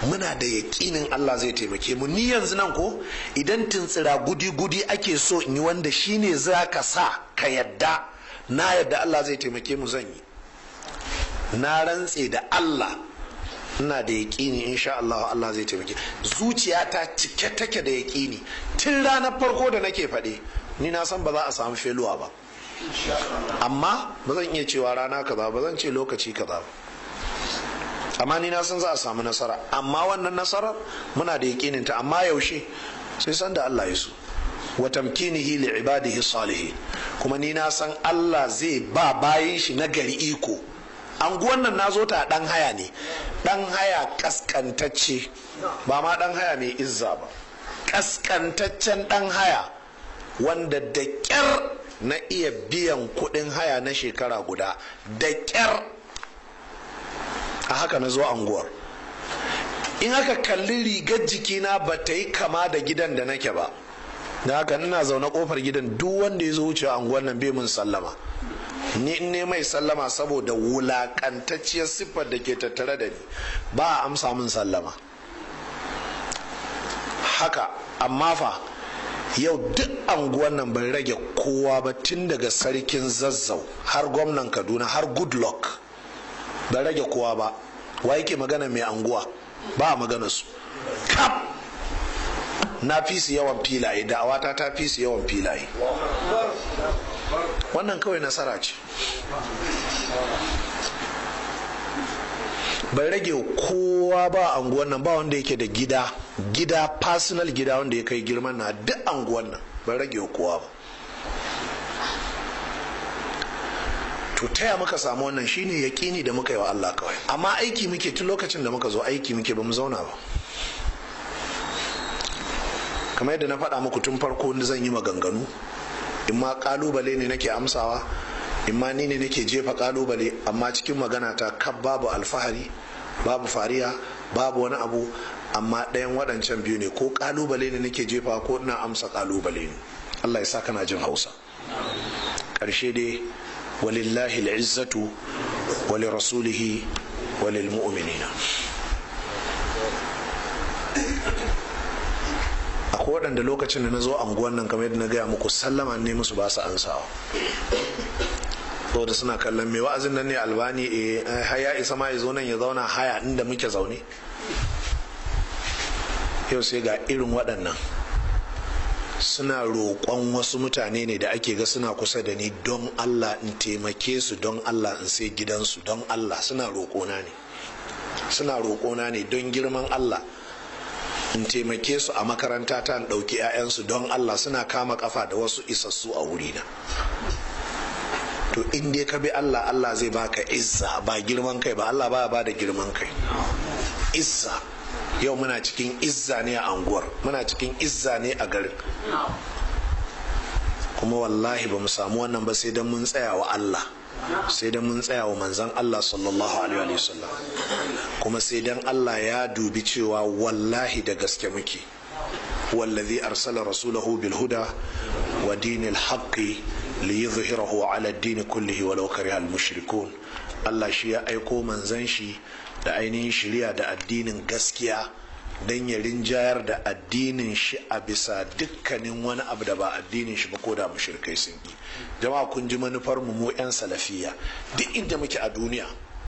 muna da yaƙinin Allah zai taimake mu. Ni yanzu nan ko idan tuntsira gudi ake so in yi wanda shine za ka sa ka yadda na yadda Allah zai taimake mu zan yi. Na rantse da Allah ina da yaƙini insha Allah Allah zai taimake. Zuciyata cike take da yaƙini tun ranar farko da nake faɗe ni na san ba za a samu feluwa ba, amma ba zan iya cewa rana kaza ba, zan ce lokaci kaza ba, amma ni na san za a samu nasara. Amma wannan nasarar muna da yaƙinin ta, amma yaushe? sai san da Allah ya so. wa tamkinihi li ibadihi salihin, kuma ni na san Allah zai ba bayin shi na gari iko. Anguwan nan na zo ta dan haya ne, dan haya kaskantacce, ba ma dan haya mai izza ba, kaskantaccen dan haya wanda da kyar na iya biyan kudin haya na shekara guda, da kyar. A haka na zo anguwar. In aka kalli rigar jikina ba ta yi kama da gidan da nake ba, da haka ina zaune kofar gidan, duk wanda ya zo wuce anguwar nan bai mun sallama. Ni in ne mai sallama saboda wulakantacciyar siffar da ke tattare da ni, ba a amsa min sallama. Haka amma fa yau duk anguwan nan bai rage kowa ba, tun daga sarkin Zazzau har gwamnan Kaduna har Goodluck, bai rage kowa ba. Wa yake magana mai anguwa? Ba a magana su kap. Na fi su yawan filaye, da'awata ta fi su yawan filaye. Wannan kawai nasara ce. Bai rage kowa ba anguwan nan, ba wanda yake da gida personal gida wanda ya kai girman na duk anguwan nan, bai rage kowa ba. To taya muka samu wannan? Shine yaƙini da muka yi wa Allah kawai. Amma aiki muke, tun lokacin da muka zo aiki muke, ba mu zauna ba. Kamar yadda na faɗa muku tun farko, zan yi maganganu, in ma kalubale ne nake amsawa, in ma ni ne nake jefa kalubale, amma cikin magana ta kab babu alfahari, babu fariya, babu wani abu. Amma ɗayan waɗancan biyu ne, ko kalubale ne nake jefa ko ina amsa kalubale ne. Allah ya sa kana jin Hausa. Ƙarshe dai, walillahi al'izzatu wa li rasulihi wa lil mu'minina. Akwai waɗanda lokacin da na zo anguwan nan, kamar yadda na gaya muku, sallama ne musu ba su ansawa, saboda suna kallon mai wa'azin nan ne Albani, haya isa ma ya zo nan ya zauna haya inda muke zaune. Yau sai ga irin waɗannan suna roƙon wasu mutane ne da ake ga suna kusa da ni, don Allah in taimake su, don Allah in sai gidansu, don Allah. Suna roƙona ne don girman Allah in taimake su a makaranta ta, in ɗauki 'ya'yansu, don Allah. Suna kama kafa da wasu isassu a wurina. To in dai ka bi Allah, Allah zai baka izza, ba girman kai ba. Allah baya bada girman kai, izza. Yau muna cikin izza ne a anguwar, muna cikin izza ne a garin, kuma wallahi ba mu samu wannan ba sai dan mun tsaya wa Allah, sai dan mun tsaya wa manzon Allah sallallahu alaihi wasallam, kuma sai dan Allah ya dubi cewa wallahi da gaske muke. wallazi arsala rasulahu bil huda wa dinil haqqi liyuzhirahu ala ad-din kullihi walau kariha al-mushrikun. Allah shi ya aiko manzon shi da ainihin shari'a da addinin gaskiya don ya rinjayar da addinin shi a bisa dukkanin wani abu da ba addinin shi ba, ko da mushrikai sun yi. Jama'a kun ji manufar mu 'yan salafiya. Duk inda muke a duniya